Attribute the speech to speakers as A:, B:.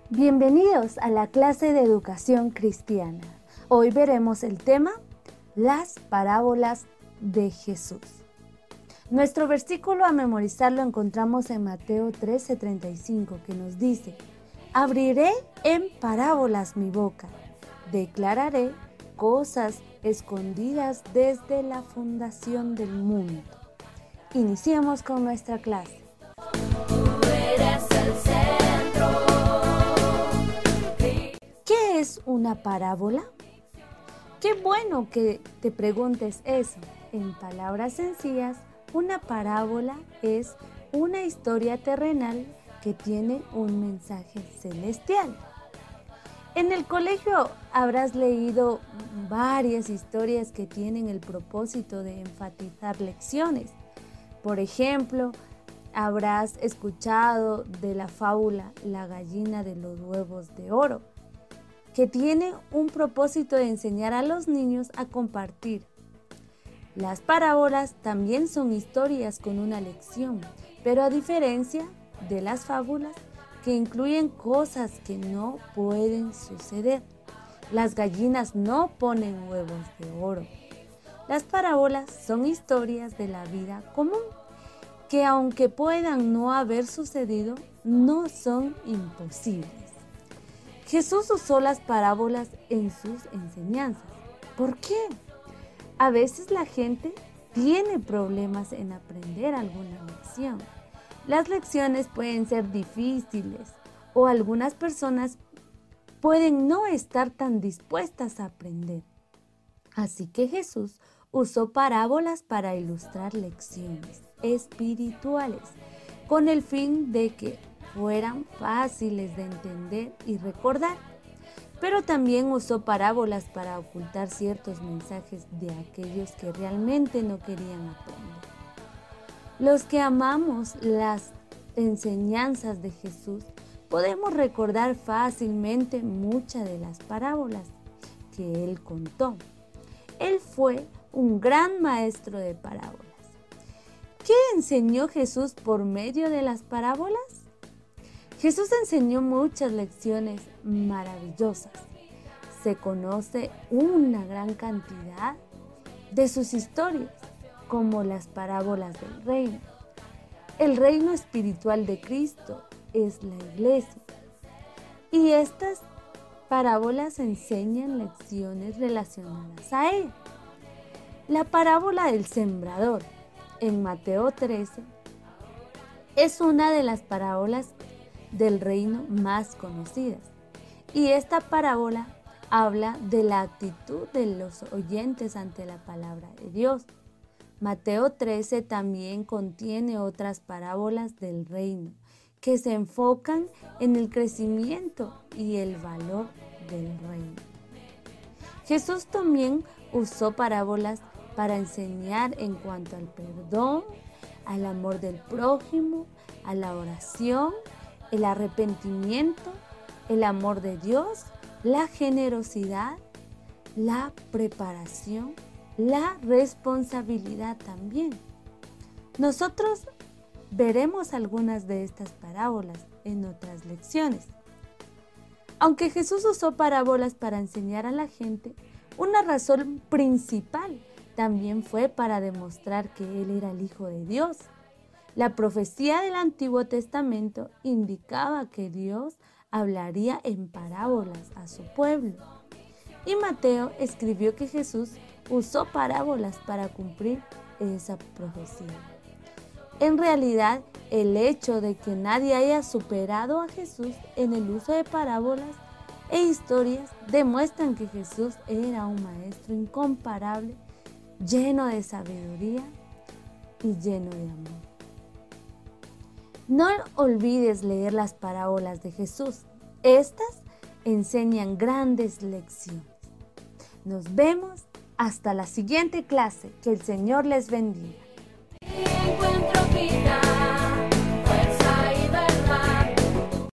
A: Bienvenidos a la clase de educación cristiana. Hoy veremos el tema, las parábolas de Jesús. Nuestro versículo a memorizar lo encontramos en Mateo 13:35, que nos dice: abriré en parábolas mi boca, declararé cosas escondidas desde la fundación del mundo. Iniciemos con nuestra clase. ¿Qué es una parábola? Qué bueno que te preguntes eso. En palabras sencillas, una parábola es una historia terrenal que tiene un mensaje celestial. En el colegio habrás leído varias historias que tienen el propósito de enfatizar lecciones. Por ejemplo, habrás escuchado de la fábula La gallina de los huevos de oro, que tiene un propósito de enseñar a los niños a compartir. Las parábolas también son historias con una lección, pero a diferencia de las fábulas, que incluyen cosas que no pueden suceder. Las gallinas no ponen huevos de oro. Las parábolas son historias de la vida común, que aunque puedan no haber sucedido, no son imposibles. Jesús usó las parábolas en sus enseñanzas. ¿Por qué? A veces la gente tiene problemas en aprender alguna lección. Las lecciones pueden ser difíciles o algunas personas pueden no estar tan dispuestas a aprender. Así que Jesús usó parábolas para ilustrar lecciones espirituales con el fin de que fueran fáciles de entender y recordar, pero también usó parábolas para ocultar ciertos mensajes de aquellos que realmente no querían aprender. Los que amamos las enseñanzas de Jesús podemos recordar fácilmente muchas de las parábolas que Él contó. Él fue un gran maestro de parábolas. ¿Qué enseñó Jesús por medio de las parábolas? Jesús enseñó muchas lecciones maravillosas. Se conoce una gran cantidad de sus historias, como las parábolas del reino. El reino espiritual de Cristo es la iglesia. Y estas parábolas enseñan lecciones relacionadas a él. La parábola del sembrador, en Mateo 13, es una de las parábolas del reino más conocidas. Y esta parábola habla de la actitud de los oyentes ante la palabra de Dios. Mateo 13 también contiene otras parábolas del reino que se enfocan en el crecimiento y el valor del reino. Jesús también usó parábolas para enseñar en cuanto al perdón, al amor del prójimo, a la oración, el arrepentimiento, el amor de Dios, la generosidad, la preparación, la responsabilidad también. Nosotros veremos algunas de estas parábolas en otras lecciones. Aunque Jesús usó parábolas para enseñar a la gente, una razón principal también fue para demostrar que Él era el Hijo de Dios. La profecía del Antiguo Testamento indicaba que Dios hablaría en parábolas a su pueblo. Y Mateo escribió que Jesús usó parábolas para cumplir esa profecía. En realidad, el hecho de que nadie haya superado a Jesús en el uso de parábolas e historias demuestran que Jesús era un maestro incomparable, lleno de sabiduría y lleno de amor. No olvides leer las parábolas de Jesús. Estas enseñan grandes lecciones. Nos vemos hasta la siguiente clase. Que el Señor les bendiga.